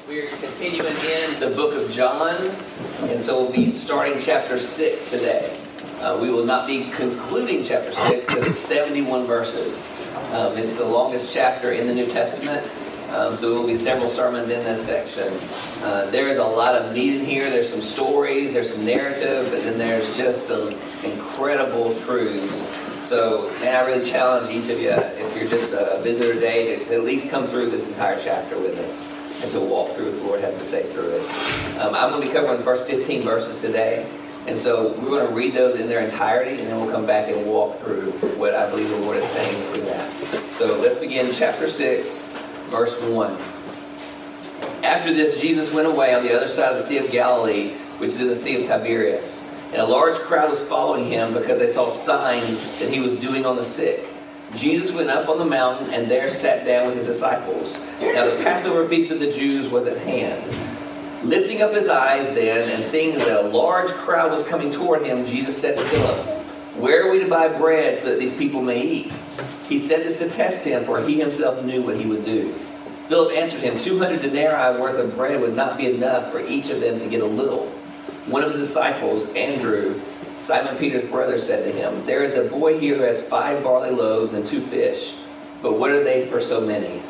We're continuing in the book of John, and so we'll be starting chapter 6 today. We will not be concluding chapter 6 because it's 71 verses. It's the longest chapter in the New Testament, so there will be several sermons in this section. There is a lot of meat in here. There's some stories, there's some narrative, but then there's just some incredible truths. So, and I really challenge each of you, if you're just a visitor today, to at least come through this entire chapter with us and to walk through what the Lord has to say through it. I'm going to be covering the first 15 verses today, and so we're going to read those in their entirety, and then we'll come back and walk through what I believe the Lord is saying through that. So let's begin chapter 6, verse 1. After this, Jesus went away on the other side of the Sea of Galilee, which is in the Sea of Tiberias. And a large crowd was following him because they saw signs that he was doing on the sick. Jesus went up on the mountain and there sat down with his disciples. Now the Passover feast of the Jews was at hand. Lifting up his eyes then and seeing that a large crowd was coming toward him, Jesus said to Philip, "Where are we to buy bread so that these people may eat?" He said this to test him, for he himself knew what he would do. Philip answered him, 200 denarii worth of bread would not be enough for each of them to get a little. One of his disciples, Andrew, Simon Peter's brother, said to him, "There is a boy here who has 5 barley loaves and 2 fish, but what are they for so many?"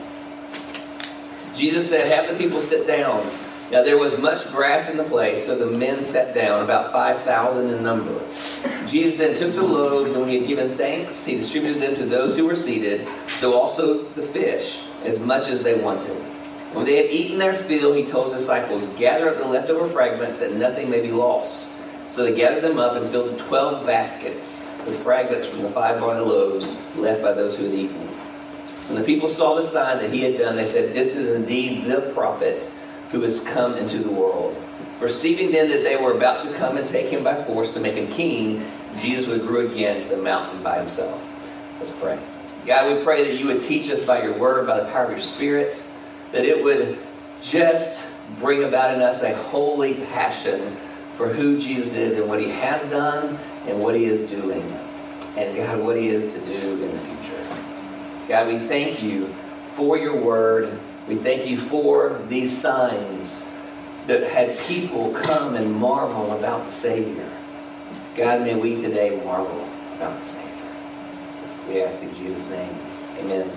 Jesus said, "Have the people sit down." Now there was much grass in the place, so the men sat down, about 5,000 in number. Jesus then took the loaves, and when he had given thanks, he distributed them to those who were seated, so also the fish, as much as they wanted. When they had eaten their fill, he told his disciples, "Gather up the leftover fragments, that nothing may be lost." So they gathered them up and filled 12 baskets with fragments from the 5 barley loaves left by those who had eaten. When the people saw the sign that he had done, they said, "This is indeed the prophet who has come into the world." Perceiving then that they were about to come and take him by force to make him king, Jesus withdrew again to the mountain by himself. Let's pray. God, we pray that you would teach us by your word, by the power of your Spirit, that it would just bring about in us a holy passion for who Jesus is and what he has done and what he is doing. And God, what he is to do in the future. God, we thank you for your word. We thank you for these signs that had people come and marvel about the Savior. God, may we today marvel about the Savior. We ask in Jesus' name. Amen.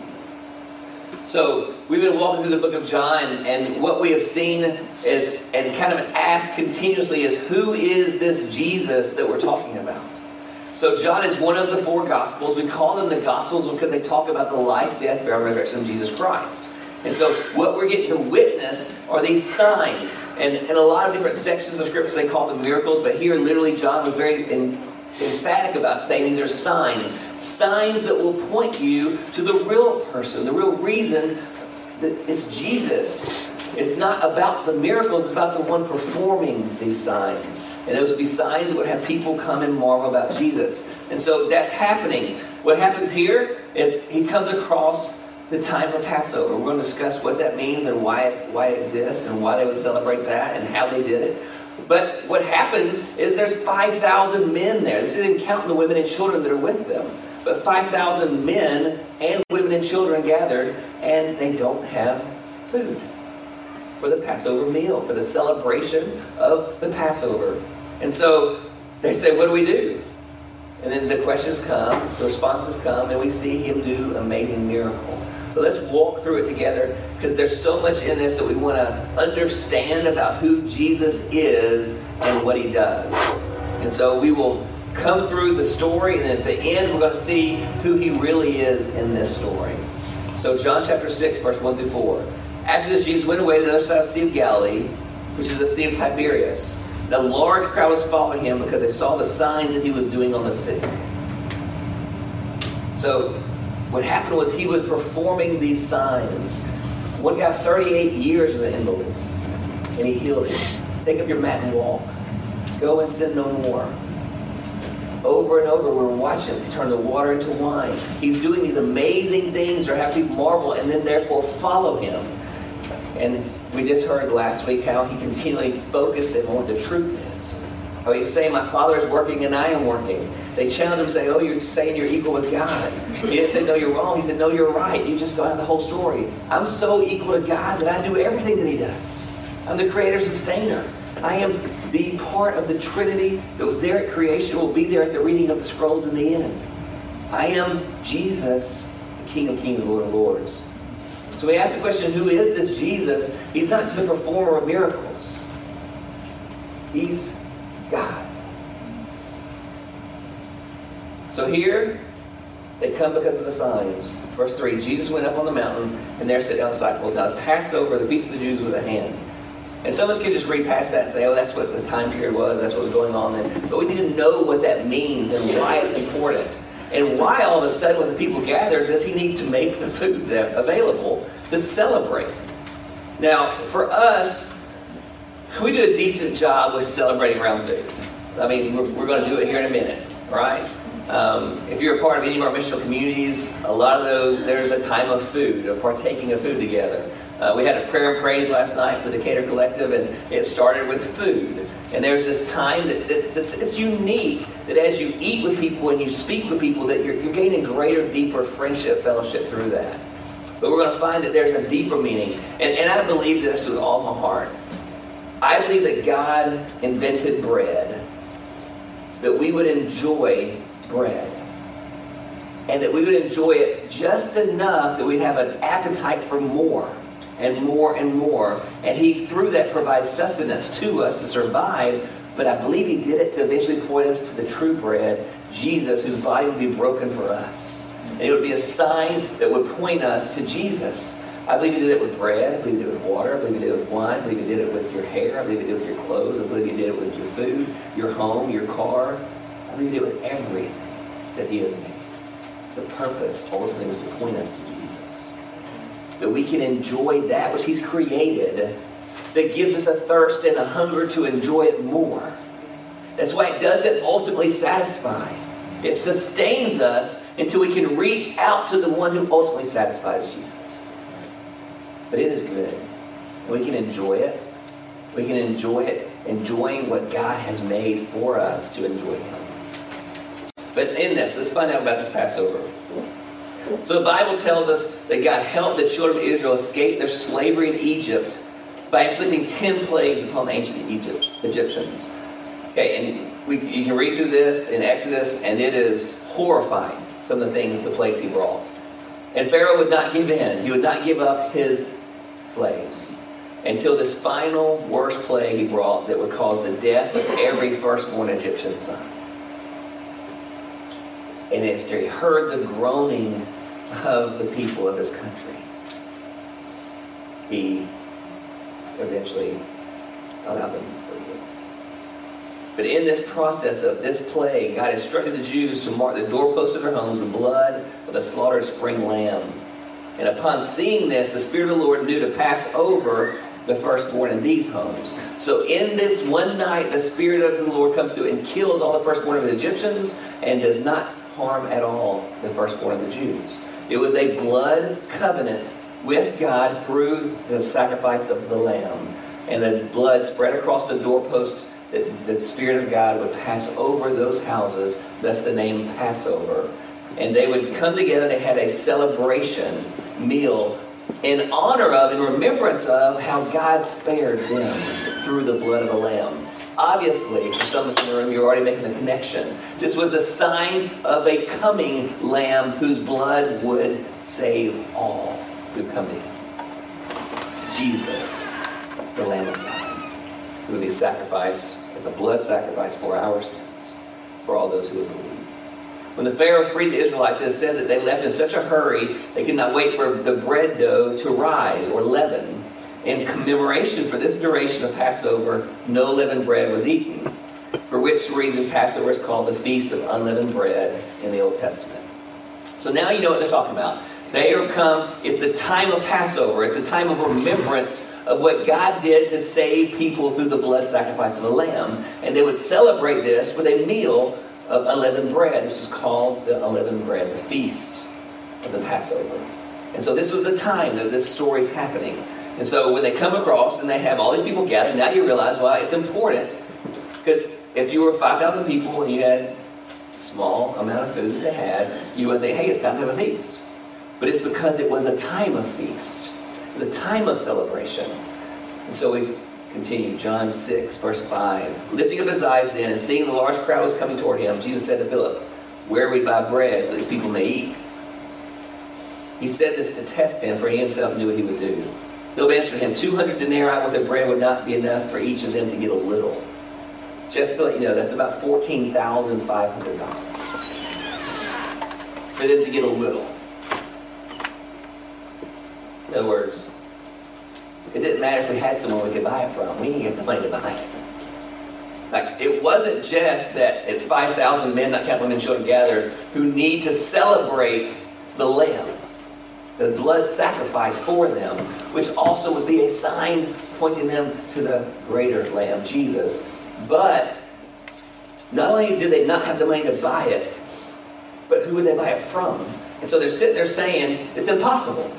So, we've been walking through the book of John, and what we have seen is, and kind of asked continuously, is who is this Jesus that we're talking about? So John is one of the 4 Gospels. We call them the Gospels because they talk about the life, death, burial, and resurrection of Jesus Christ. And so what we're getting to witness are these signs. And in a lot of different sections of Scripture they call them miracles, but here literally John was very emphatic about saying these are signs. Signs that will point you to the real person, the real reason that it's Jesus. It's not about the miracles, it's about the one performing these signs. And those would be signs that would have people come and marvel about Jesus. And so that's happening. What happens here is he comes across the time for Passover. We're going to discuss what that means and why it exists and why they would celebrate that and how they did it. But what happens is there's 5,000 men there. This isn't counting the women and children that are with them. But 5,000 men and women and children gathered, and they don't have food for the Passover meal, for the celebration of the Passover. And so they say, what do we do? And then the questions come, the responses come, and we see him do an amazing miracle. But let's walk through it together, because there's so much in this that we want to understand about who Jesus is and what he does. And so we will come through the story, and at the end we're going to see who he really is in this story. So John chapter 6, verse 1 through 4. After this, Jesus went away to the other side of the Sea of Galilee, which is the Sea of Tiberias. And a large crowd was following him because they saw the signs that he was doing on the sick. So what happened was he was performing these signs. One guy, 38 years as an invalid, and he healed him. Take up your mat and walk. Go and sin no more. Over and over, we're watching him turn the water into wine. He's doing these amazing things that have people marvel and then therefore follow him. And we just heard last week how he continually focused on what the truth is. Or he's saying, my Father is working and I am working. They challenge him, say, oh, you're saying you're equal with God. He didn't say, no, you're wrong. He said, no, you're right. You just don't have the whole story. I'm so equal to God that I do everything that he does. I'm the creator, sustainer. I am the part of the Trinity that was there at creation, will be there at the reading of the scrolls in the end. I am Jesus, the King of Kings, Lord of Lords. So we ask the question, who is this Jesus? He's not just a performer of miracles. He's God. So here, they come because of the signs. Verse 3, Jesus went up on the mountain, and there sat down disciples. Now the Passover, the Feast of the Jews, was at hand. And some of us could just read past that and say, oh, that's what the time period was, that's what was going on then. But we need to know what that means and why it's important. And why all of a sudden when the people gather, does he need to make the food available to celebrate? Now, for us, we do a decent job with celebrating around food. I mean, we're going to do it here in a minute, right? If you're a part of any of our missional communities, a lot of those, there's a time of food, of partaking of food together. We had a prayer and praise last night for the Decatur Collective, and it started with food. And there's this time that's unique, that as you eat with people and you speak with people, that you're gaining greater, deeper friendship, fellowship through that. But we're going to find that there's a deeper meaning. And I believe this with all my heart. I believe that God invented bread, that we would enjoy bread. And that we would enjoy it just enough that we'd have an appetite for more. And more and more. And he, through that, provides sustenance to us to survive. But I believe he did it to eventually point us to the true bread, Jesus, whose body would be broken for us. And it would be a sign that would point us to Jesus. I believe he did it with bread. I believe he did it with water. I believe he did it with wine. I believe he did it with your hair. I believe he did it with your clothes. I believe he did it with your food, your home, your car. I believe he did it with everything that he has made. The purpose ultimately was to point us to Jesus. That we can enjoy that which he's created, that gives us a thirst and a hunger to enjoy it more. That's why it doesn't ultimately satisfy. It sustains us until we can reach out to the one who ultimately satisfies, Jesus. But it is good. We can enjoy it. We can enjoy it, enjoying what God has made for us to enjoy him. But in this, let's find out about this Passover. So the Bible tells us that God helped the children of Israel escape their slavery in Egypt by inflicting 10 plagues upon the ancient Egyptians. Okay, and you can read through this in Exodus, and it is horrifying, some of the things, the plagues he brought. And Pharaoh would not give in. He would not give up his slaves until this final worst plague he brought that would cause the death of every firstborn Egyptian son. And after he heard the groaning of the people of his country, he eventually allowed them to forgive. But in this process of this plague, God instructed the Jews to mark the doorposts of their homes with blood of a slaughtered spring lamb. And upon seeing this, the Spirit of the Lord knew to pass over the firstborn in these homes. So in this one night, the Spirit of the Lord comes through and kills all the firstborn of the Egyptians and does not harm at all the firstborn of the Jews. It was a blood covenant with God through the sacrifice of the lamb. And the blood spread across the doorpost, that the Spirit of God would pass over those houses. Thus the name Passover. And they would come together. They had a celebration meal in honor of, in remembrance of, how God spared them through the blood of the lamb. Obviously, for some of us in the room, you're already making the connection. This was the sign of a coming lamb whose blood would save all who come to him. Jesus, the Lamb of God, who would be sacrificed as a blood sacrifice for our sins, for all those who would believe. When the Pharaoh freed the Israelites, it is said that they left in such a hurry, they could not wait for the bread dough to rise or leaven. In commemoration for this duration of Passover, no leavened bread was eaten, for which reason Passover is called the Feast of Unleavened Bread in the Old Testament. So now you know what they're talking about. They have come, it's the time of Passover, it's the time of remembrance of what God did to save people through the blood sacrifice of a lamb. And they would celebrate this with a meal of unleavened bread. This was called the unleavened bread, the Feast of the Passover. And so this was the time that this story is happening. And so when they come across and they have all these people gathered, now you realize why it's important. Because if you were 5,000 people and you had a small amount of food that they had, you would think, hey, it's time to have a feast. But it's because it was a time of feast, the time of celebration. And so we continue, John 6, verse 5. Lifting up his eyes then, and seeing the large crowd was coming toward him, Jesus said to Philip, where we buy bread so these people may eat? He said this to test him, for he himself knew what he would do. Philip answered him, 200 denarii worth of bread would not be enough for each of them to get a little. Just to let you know, that's about $14,500 for them to get a little. In other words, it didn't matter if we had someone we could buy it from. We didn't get the money to buy it. Like, it wasn't just that it's 5,000 men, not counting women and children gathered, who need to celebrate the Lamb, the blood sacrifice for them, which also would be a sign pointing them to the greater Lamb, Jesus. But not only did they not have the money to buy it, but who would they buy it from? And so they're sitting there saying, it's impossible.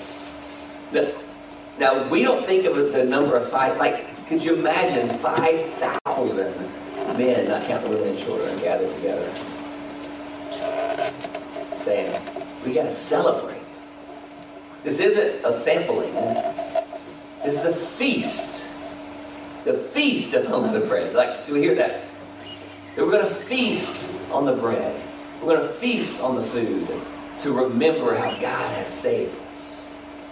Now, we don't think of the number of five, like, could you imagine 5,000 men, not counting women and children, gathered together, saying, we got to celebrate. This isn't a sampling. This is a feast. The feast of unleavened bread. Like, do we hear that? That we're going to feast on the bread. We're going to feast on the food to remember how God has saved us.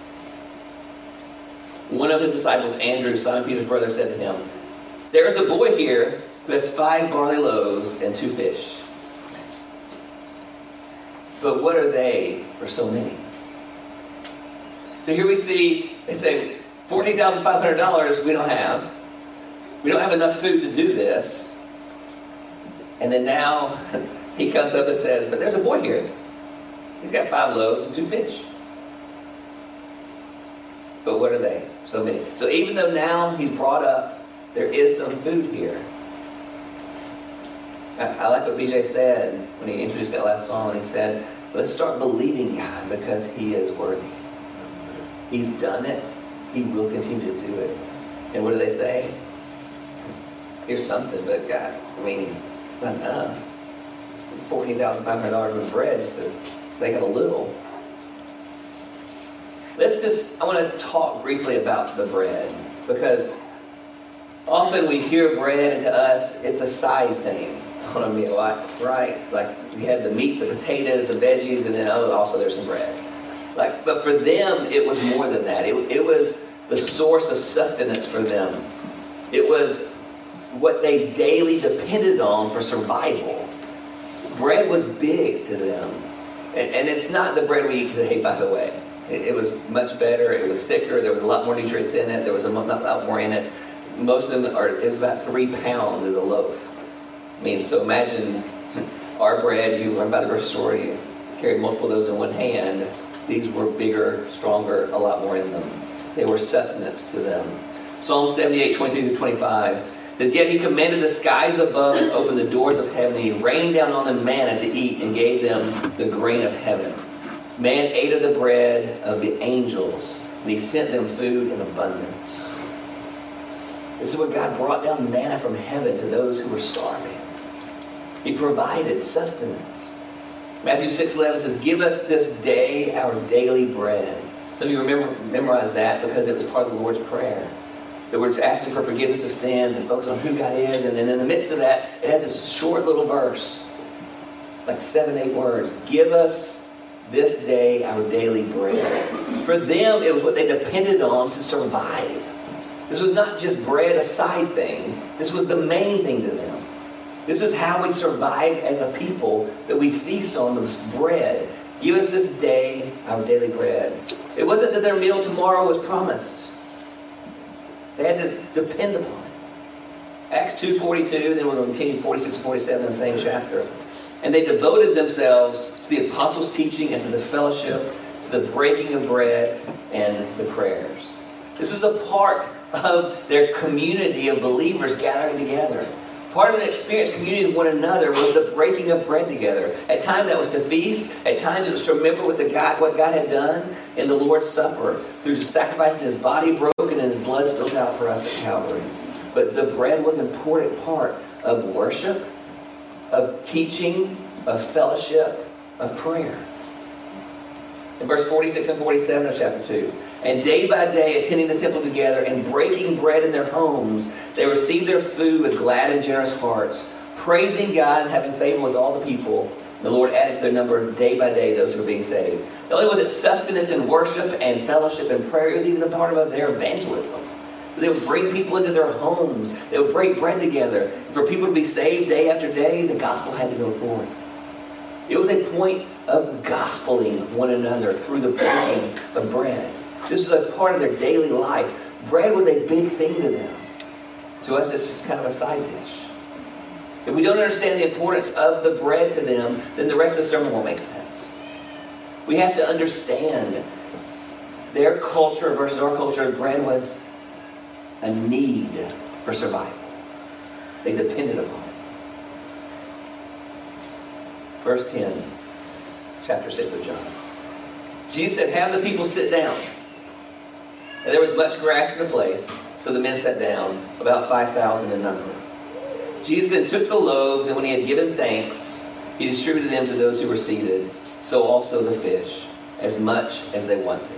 One of his disciples, Andrew, Simon Peter's brother, said to him, there is a boy here who has 5 barley loaves and 2 fish. But what are they for so many? So here we see, they say, $14,500 we don't have. We don't have enough food to do this. And then now he comes up and says, but there's a boy here. He's got 5 loaves and 2 fish. But what are they? So many. So even though now he's brought up, there is some food here. I like what BJ said when he introduced that last song. He said, let's start believing God because he is worthy. He's done it. He will continue to do it. And what do they say? Here's something, but God, I mean, it's not enough. $14,500 worth of bread just to make it a little. I want to talk briefly about the bread, because often we hear bread, and to us, it's a side thing on a meal, right? Like, we have the meat, the potatoes, the veggies, and then, also there's some bread. But for them, it was more than that. It was the source of sustenance for them. It was what they daily depended on for survival. Bread was big to them. And it's not the bread we eat today, by the way. It was much better. It was thicker. There was a lot more nutrients in it. There was a lot more in it. Most of them it was about 3 pounds as a loaf. I mean, so imagine our bread, you learn about the grocery store, you carry multiple of those in one hand. These were bigger, stronger, a lot more in them. They were sustenance to them. Psalm 78, 23-25 says, yet he commanded the skies above and opened the doors of heaven. And he rained down on them manna to eat and gave them the grain of heaven. Man ate of the bread of the angels, and he sent them food in abundance. This is what God brought down manna from heaven to those who were starving. He provided sustenance. Matthew 6:11 says, give us this day our daily bread. Some of you memorize that because it was part of the Lord's Prayer. That we're asking for forgiveness of sins and focus on who God is. And then in the midst of that, it has a short little verse, like 7-8 words. Give us this day our daily bread. For them, it was what they depended on to survive. This was not just bread, a side thing. This was the main thing to them. This is how we survive as a people, that we feast on this bread. Give us this day our daily bread. It wasn't that their meal tomorrow was promised. They had to depend upon it. Acts 2:42, then we're going to continue 46-47 in the same chapter. And they devoted themselves to the apostles' teaching and to the fellowship, to the breaking of bread and the prayers. This is a part of their community of believers gathering together. Part of an experienced community with one another was the breaking of bread together. At times that was to feast. At times it was to remember what God had done in the Lord's Supper through the sacrifice of his body broken and his blood spilled out for us at Calvary. But the bread was an important part of worship, of teaching, of fellowship, of prayer. In verse 46 and 47 of chapter 2. And day by day, attending the temple together and breaking bread in their homes, they received their food with glad and generous hearts, praising God and having favor with all the people. The Lord added to their number day by day those who were being saved. Not only was it sustenance and worship and fellowship and prayer, it was even a part of their evangelism. They would bring people into their homes. They would break bread together. For people to be saved day after day, the gospel had to go forward. It was a point of gospeling one another through the breaking of bread. This was a part of their daily life. Bread was a big thing to them. To us, it's just kind of a side dish. If we don't understand the importance of the bread to them, then the rest of the sermon won't make sense. We have to understand their culture versus our culture. Bread was a need for survival. They depended upon it. Verse 10, chapter 6 of John. Jesus said, have the people sit down. And there was much grass in the place, so the men sat down, about 5,000 in number. Jesus then took the loaves, and when he had given thanks, he distributed them to those who were seated, so also the fish, as much as they wanted.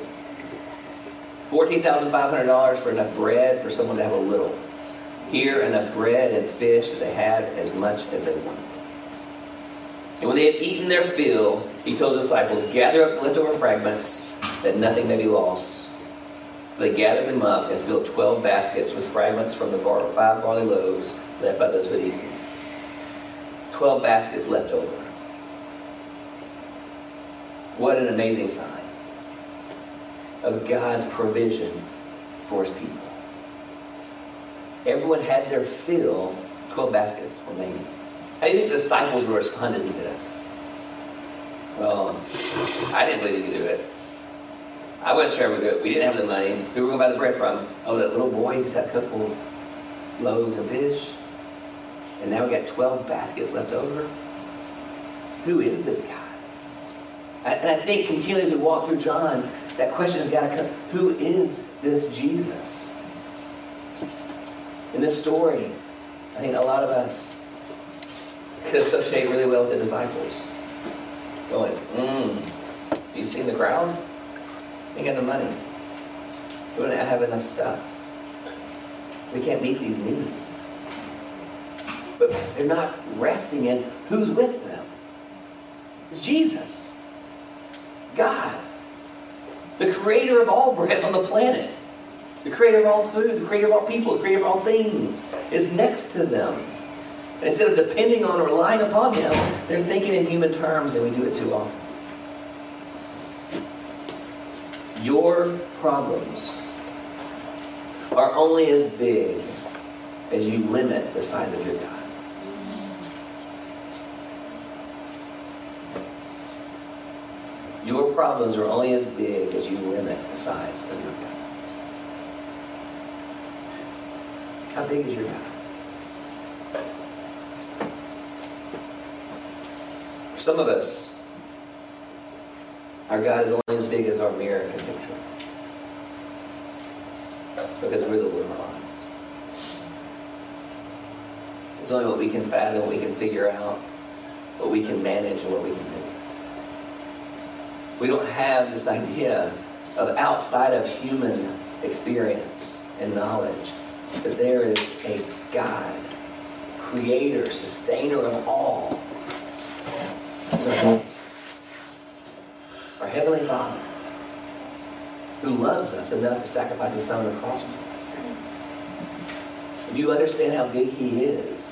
$14,500 for enough bread for someone to have a little. Here, enough bread and fish that they had as much as they wanted. And when they had eaten their fill, he told the disciples, gather up the leftover fragments, that nothing may be lost. So they gathered them up and filled 12 baskets with fragments from the 5 barley loaves left by those who had eaten. 12 baskets left over. What an amazing sign of God's provision for his people. Everyone had their fill, 12 baskets remaining. How do you think the disciples were responding to this? Well, I didn't believe he could do it. I wasn't sure we could. We didn't have the money. Who were we going to buy the bread from? Oh, that little boy just had a couple of loaves of fish. And now we got 12 baskets left over. Who is this guy? And I think continually as we walk through John, that question has got to come. Who is this Jesus? In this story, I think a lot of us could associate really well with the disciples. Going, you seen the crowd? They got the money. We don't have enough stuff. We can't meet these needs. But they're not resting in who's with them. It's Jesus. God. The creator of all bread on the planet. The creator of all food. The creator of all people. The creator of all things is next to them. And instead of depending on or relying upon him, they're thinking in human terms, and we do it too often. Your problems are only as big as you limit the size of your God. Your problems are only as big as you limit the size of your God. How big is your God? For some of us, our God is only as big as our mirror can picture. Because we're the Lord of our lives. It's only what we can fathom, what we can figure out, what we can manage, and what we can do. We don't have this idea of outside of human experience and knowledge that there is a God, creator, sustainer of all. Our Heavenly Father, who loves us enough to sacrifice His Son on the cross for us. If you understand how big He is,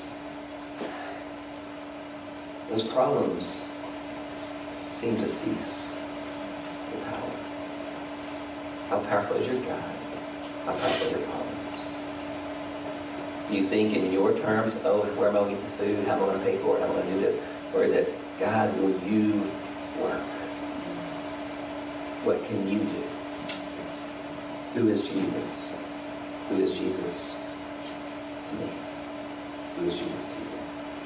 those problems seem to cease their power. How powerful is your God? How powerful are your problems? Do you think in your terms, oh, where am I going to get the food? How am I going to pay for it? How am I going to do this? Or is it, God, will you work? What can you do? Who is Jesus? Who is Jesus to me? Who is Jesus to you?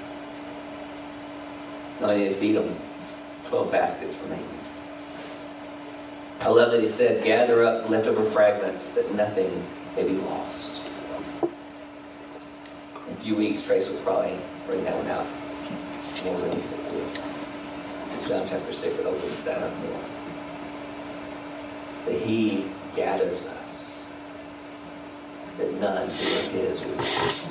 Now I need to feed them 12 baskets remaining. I love that he said, gather up leftover fragments that nothing may be lost. In a few weeks, Trace will probably bring that one out more realistic to us. John chapter 6, it opens that up more. That he gathers us, that none who are his will be cursed.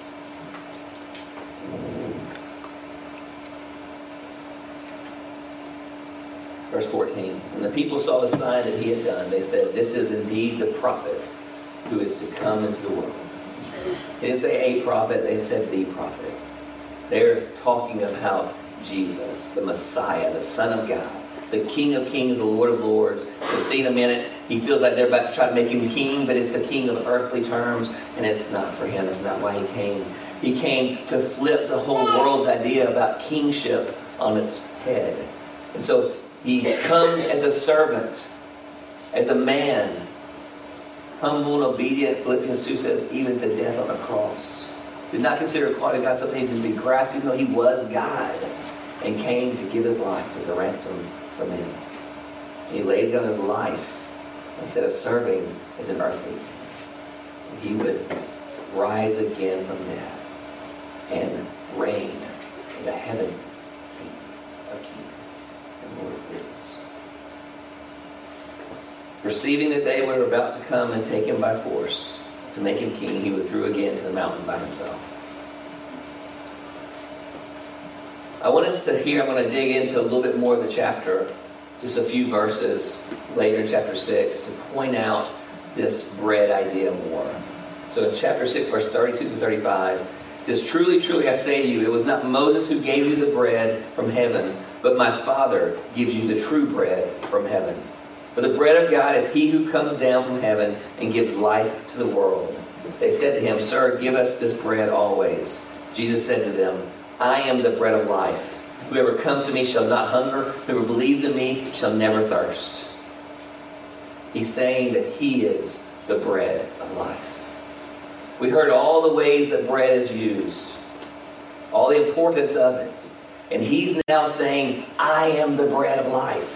Verse 14, when the people saw the sign that he had done, they said, this is indeed the prophet who is to come into the world. They didn't say a prophet, they said the prophet. They're talking about Jesus, the Messiah, the Son of God, the King of Kings, the Lord of Lords. You'll see in a minute, he feels like they're about to try to make him king, but it's the king of earthly terms, and it's not for him. It's not why he came. He came to flip the whole world's idea about kingship on its head. And so he comes as a servant, as a man, humble and obedient. Philippians 2 says, even to death on a cross. Did not consider equality with God something to be grasped, even though he was God, and came to give his life as a ransom for many. And he lays down his life instead of serving as an earthly. He would rise again from death and reign as a heavenly King of kings and Lord of lords. Perceiving that they were about to come and take him by force to make him king, he withdrew again to the mountain by himself. I want us to hear, I'm going to dig into a little bit more of the chapter, just a few verses later in chapter 6, to point out this bread idea more. So in chapter 6, verse 32 to 35, this truly, truly I say to you, it was not Moses who gave you the bread from heaven, but my Father gives you the true bread from heaven. For the bread of God is he who comes down from heaven and gives life to the world. They said to him, Sir, give us this bread always. Jesus said to them, I am the bread of life. Whoever comes to me shall not hunger. Whoever believes in me shall never thirst. He's saying that he is the bread of life. We heard all the ways that bread is used, all the importance of it. And he's now saying, I am the bread of life.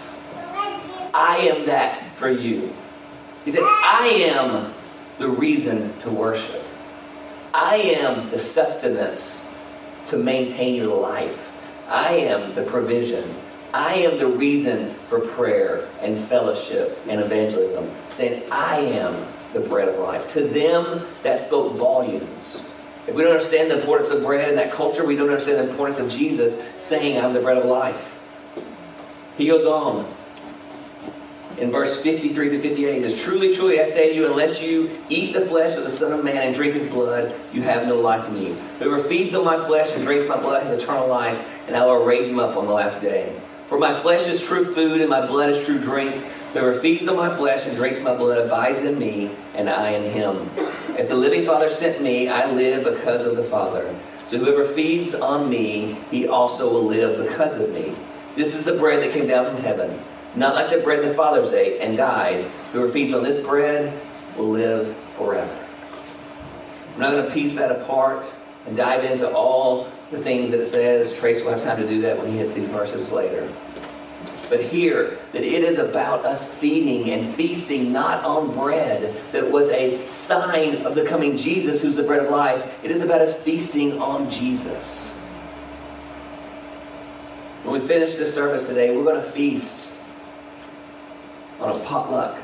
I am that for you. He said, I am the reason to worship. I am the sustenance to maintain your life. I am the provision. I am the reason for prayer and fellowship and evangelism. Saying, I am the bread of life. To them, that spoke volumes. If we don't understand the importance of bread in that culture, we don't understand the importance of Jesus saying, I'm the bread of life. He goes on. In verse 53 through 58, he says, Truly, truly, I say to you, unless you eat the flesh of the Son of Man and drink his blood, you have no life in you. Whoever feeds on my flesh and drinks my blood has eternal life, and I will raise him up on the last day. For my flesh is true food, and my blood is true drink. Whoever feeds on my flesh and drinks my blood abides in me, and I in him. As the living Father sent me, I live because of the Father. So whoever feeds on me, he also will live because of me. This is the bread that came down from heaven. Not like the bread the fathers ate and died. Whoever feeds on this bread will live forever. I'm not going to piece that apart and dive into all the things that it says. Trace will have time to do that when he hits these verses later. But hear that it is about us feeding and feasting not on bread that was a sign of the coming Jesus, who's the bread of life. It is about us feasting on Jesus. When we finish this service today, we're going to feast on a potluck.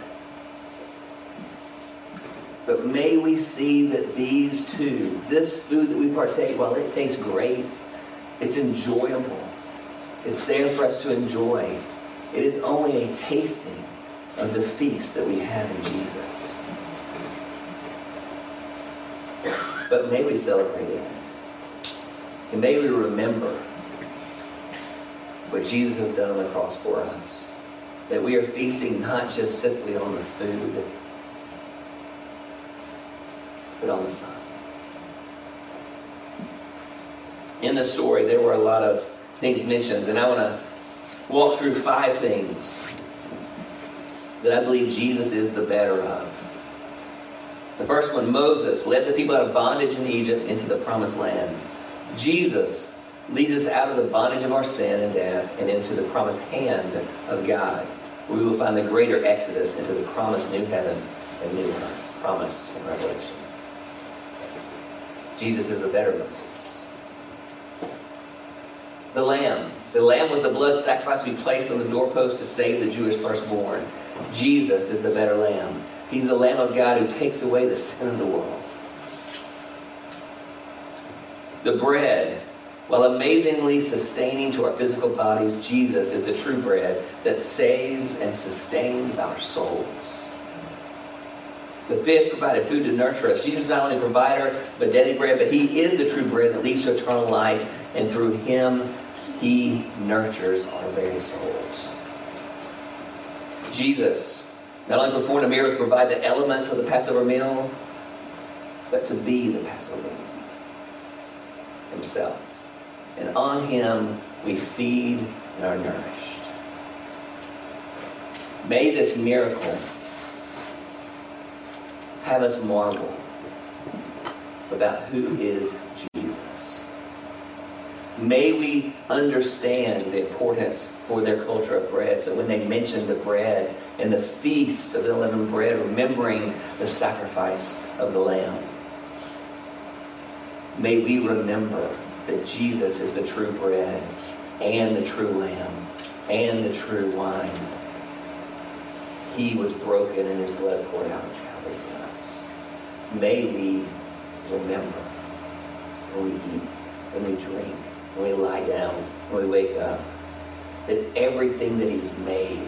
But may we see that these two, this food that we partake, while it tastes great, it's enjoyable. It's there for us to enjoy. It is only a tasting of the feast that we have in Jesus. But may we celebrate it. And may we remember what Jesus has done on the cross for us. That we are feasting not just simply on the food, but on the Son. In the story, there were a lot of things mentioned, and I want to walk through 5 things that I believe Jesus is the better of. The first one, Moses led the people out of bondage in Egypt into the promised land. Jesus leads us out of the bondage of our sin and death and into the promised hand of God, where we will find the greater exodus into the promised new heaven and new earth, promised in Revelations. Jesus is the better Moses. The Lamb. The Lamb was the blood sacrifice we placed on the doorpost to save the Jewish firstborn. Jesus is the better Lamb. He's the Lamb of God who takes away the sin of the world. The bread. While amazingly sustaining to our physical bodies, Jesus is the true bread that saves and sustains our souls. The fish provided food to nurture us. Jesus is not only a provider, but daily bread, but he is the true bread that leads to eternal life, and through him, he nurtures our very souls. Jesus not only performed a miracle to provide the elements of the Passover meal, but to be the Passover meal himself. And on him we feed and are nourished. May this miracle have us marvel about who is Jesus. May we understand the importance for their culture of bread. So when they mention the bread and the feast of the unleavened bread, remembering the sacrifice of the Lamb, may we remember that Jesus is the true bread and the true Lamb and the true wine. He was broken and his blood poured out on Calvary for us. May we remember when we eat, when we drink, when we lie down, when we wake up, that everything that he's made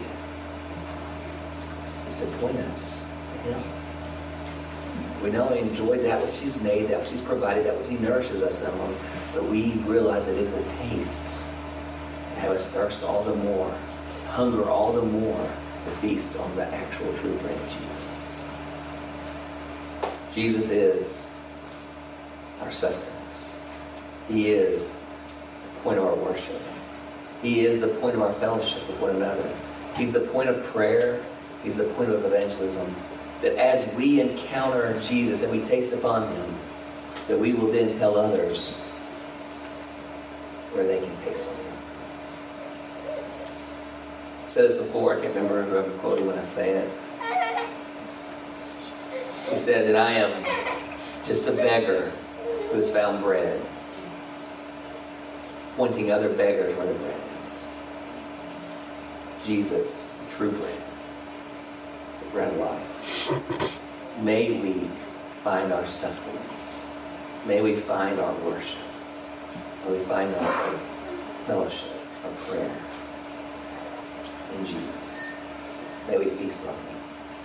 is to point us to him. We not only enjoy that which he's made, that which he's provided, that which he nourishes us on, but we realize it is a taste to have us thirst all the more, hunger all the more to feast on the actual true bread of Jesus. Jesus is our sustenance. He is the point of our worship. He is the point of our fellowship with one another. He's the point of prayer. He's the point of evangelism. That as we encounter Jesus and we taste upon him, that we will then tell others where they can taste on him. I've said this before, I can't remember who I'm quoting when I say it. He said that I am just a beggar who has found bread, pointing other beggars where the bread is. Jesus is the true bread, the bread of life. May we find our sustenance. May we find our worship. May we find our fellowship, our prayer in Jesus. May we feast on him.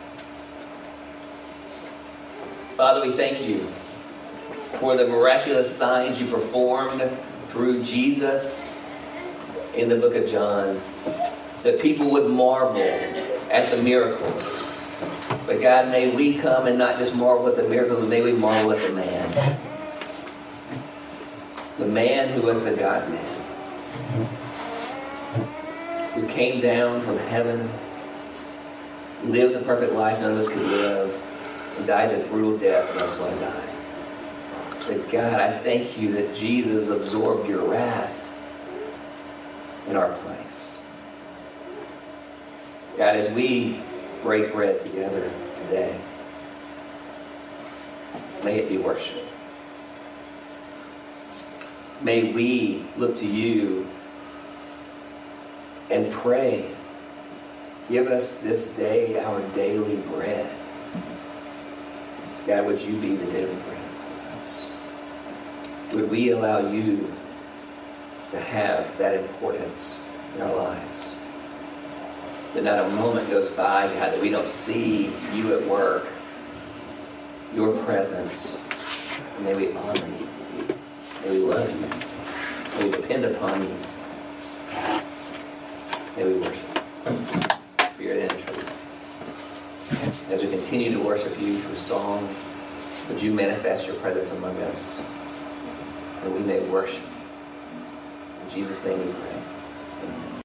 Father, we thank you for the miraculous signs you performed through Jesus in the book of John, that people would marvel at the miracles. But God, may we come and not just marvel at the miracles, but may we marvel at the man. The man who was the God-man, who came down from heaven, lived the perfect life none of us could live, and died a brutal death and us want to die. But God, I thank you that Jesus absorbed your wrath in our place. God, as we break bread together today, may it be worship. May we look to you and pray, give us this day our daily bread. God, would you be the daily bread for us? Would we allow you to have that importance in our lives? That not a moment goes by, God, that we don't see you at work, your presence. And may we honor you. May we love you. May we depend upon you. May we worship Spirit and truth. As we continue to worship you through song, would you manifest your presence among us, that we may worship. In Jesus' name we pray.